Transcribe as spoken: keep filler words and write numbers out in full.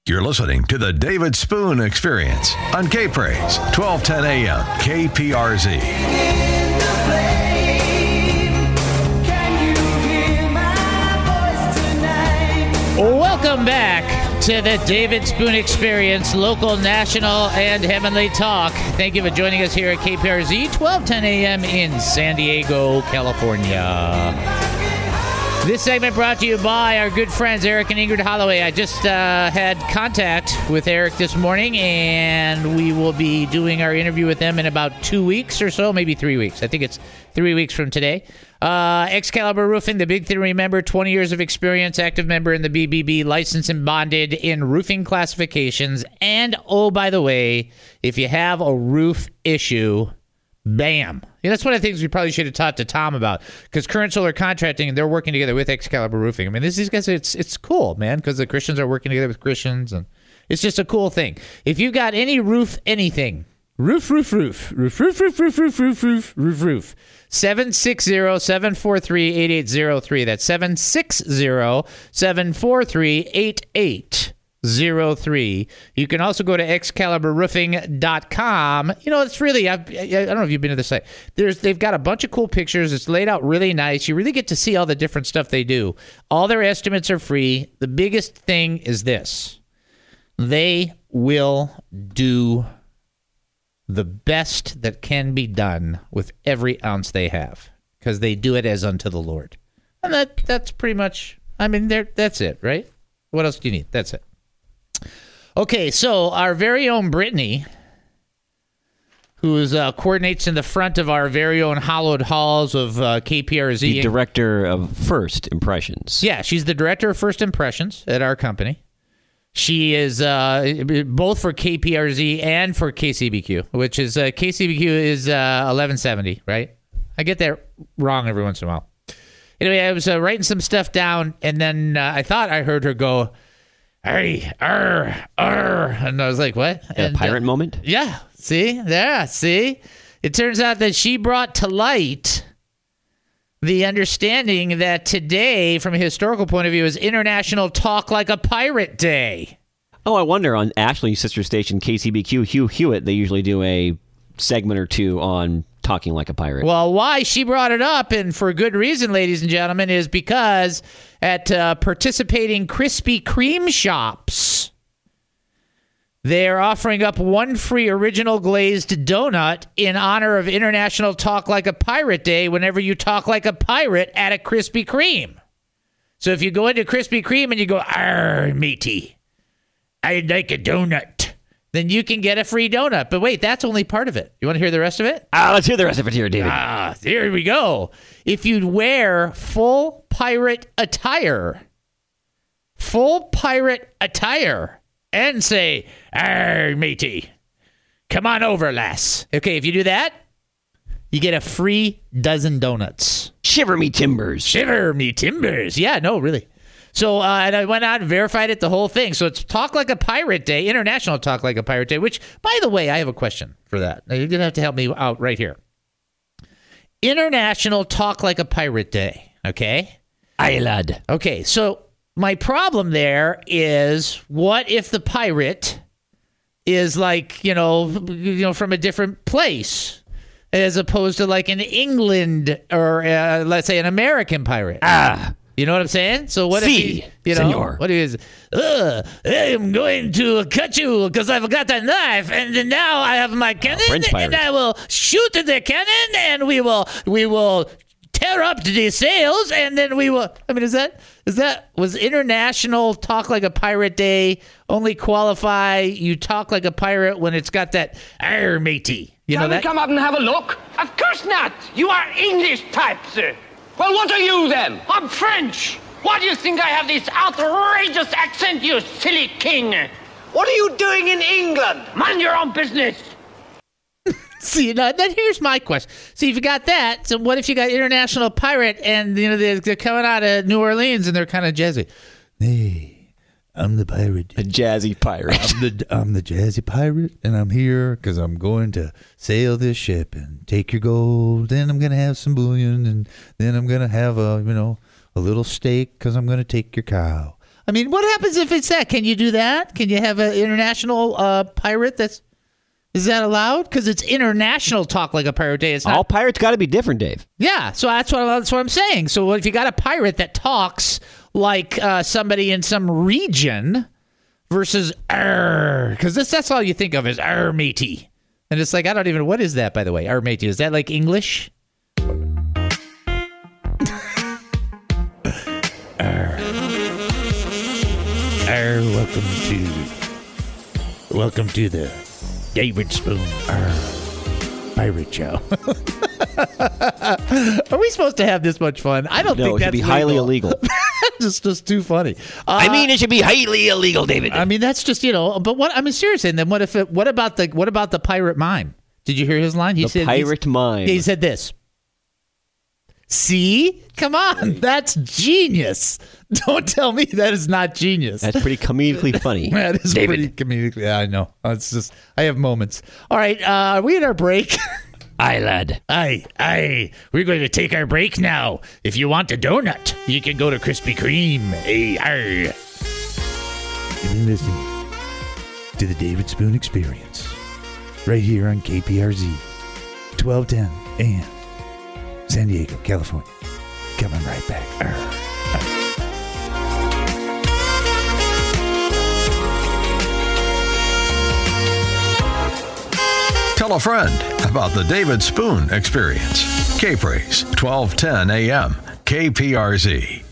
You're listening to the David Spoon Experience on K-Praise, twelve ten a.m. K P R Z. Welcome back to the David Spoon Experience, local, national, and heavenly talk. Thank you for joining us here at K P R Z, twelve ten a.m. in San Diego, California. This segment brought to you by our good friends Eric and Ingrid Holloway. I just uh, had contact with Eric this morning, and we will be doing our interview with them in about two weeks or so, maybe three weeks. I think it's three weeks from today. Uh, Excalibur Roofing, the big thing to remember, twenty years of experience, active member in the B B B, licensed and bonded in roofing classifications. And, oh, by the way, if you have a roof issue, bam. Yeah, that's one of the things we probably should have talked to Tom about, because Current Solar Contracting, they're working together with Excalibur Roofing. I mean, this, these guys, it's it's cool, man, because the Christians are working together with Christians, and it's just a cool thing. If you got any roof, anything, roof, roof, roof, roof, roof, roof, roof, roof, roof, roof, roof, roof, seven six zero, seven four three, eight eight zero three. That's seven six zero, seven four three, eight eight zero three. You can also go to excalibur roofing dot com. You know, it's really, I've, I don't know if you've been to the site. There's, they've got a bunch of cool pictures. It's laid out really nice. You really get to see all the different stuff they do. All their estimates are free. The biggest thing is this. They will do the best that can be done with every ounce they have, because they do it as unto the Lord. And that that's pretty much, I mean, that's it, right? What else do you need? That's it. Okay, so our very own Brittany, who is, uh, coordinates in the front of our very own hallowed halls of uh, K P R Z. The director of First Impressions. Yeah, she's the director of First Impressions at our company. She is uh, both for K P R Z and for K C B Q, which is, uh, K C B Q is uh, eleven seventy, right? I get that wrong every once in a while. Anyway, I was uh, writing some stuff down, and then uh, I thought I heard her go, Hey, arr, arr. And I was like, what? A and, pirate uh, moment? Yeah. See? Yeah, see? It turns out that she brought to light the understanding that today, from a historical point of view, is International Talk Like a Pirate Day. Oh, I wonder, on Ashley's sister station, K C B Q, Hugh Hewitt, they usually do a segment or two on talking like a pirate. Well, why she brought it up, and for good reason, ladies and gentlemen, is because at uh, participating Krispy Kreme shops, they are offering up one free original glazed donut in honor of International Talk Like a Pirate Day whenever you talk like a pirate at a Krispy Kreme. So if you go into Krispy Kreme and you go, arr, matey, I'd like a donut, then you can get a free donut. But wait, that's only part of it. You want to hear the rest of it? Ah, let's hear the rest of it here, David. Ah, here we go. If you wear full pirate attire, full pirate attire, and say, arr, matey, come on over, lass. Okay, if you do that, you get a free dozen donuts. Shiver me timbers. Shiver me timbers. Yeah, no, really. So, uh, and I went out and verified it, the whole thing. So it's Talk Like a Pirate Day, International Talk Like a Pirate Day, which, by the way, I have a question for that. Now, you're going to have to help me out right here. International Talk Like a Pirate Day, okay? Aye, lad. Okay, so my problem there is, what if the pirate is like, you know, you know, from a different place, as opposed to like an England or, uh, let's say, an American pirate? Ah. You know what I'm saying? So what si, if he, you know, senor. what is, uh, I'm going to cut you because I've got a knife, and then now I have my cannon, French and I will shoot the cannon, and we will, we will tear up the sails, and then we will. I mean, is that, is that was International Talk Like a Pirate Day only qualify? You talk like a pirate when it's got that arr, matey. You Can know we that? come up and have a look? Of course not. You are English type, sir. Well, what are you then? I'm French. Why do you think I have this outrageous accent, you silly king? What are you doing in England? Mind your own business. See, now, then here's my question. See, if you got that, so what if you got International Pirate and, you know, they're, they're coming out of New Orleans and they're kind of jazzy? Hey, I'm the pirate. A jazzy pirate. I'm the I'm the jazzy pirate, and I'm here because I'm going to sail this ship and take your gold. Then I'm gonna have some bullion, and then I'm gonna have a you know a little steak because I'm gonna take your cow. I mean, what happens if it's that? Can you do that? Can you have an international uh, pirate that's... Is that allowed? Because it's International Talk Like a Pirate Day. It's not, all pirates got to be different, Dave. Yeah, so that's what that's what I'm saying. So if you got a pirate that talks like uh, somebody in some region versus "arr," because this that's all you think of is "arr, matey," and it's like I don't even what is that by the way? "Arr, matey," is that like English? Arr. Arr, welcome to welcome to the David Spoon Arr, Pirate Show. Are we supposed to have this much fun? I don't No, think it should that's be highly illegal. just, just too funny. Uh, I mean, it should be highly illegal, David. I mean, that's just you know. But what I mean, seriously. And then what if it? What about the? What about the pirate mime? Did you hear his line? He the said, pirate mime. He said this. See, come on, that's genius. Don't tell me that is not genius. That's pretty comedically funny. That is David. pretty comedically. Yeah, I know. It's just I have moments. All right, uh, are we at our break? Aye, lad. Aye, aye. We're going to take our break now. If you want a donut, you can go to Krispy Kreme. Aye, aye. You've been listening to the David Spoon Experience right here on K P R Z, twelve ten A M, San Diego, California. Coming right back. Arr. Tell a friend about the David Spoon Experience. K-Praise, twelve ten A M, K P R Z.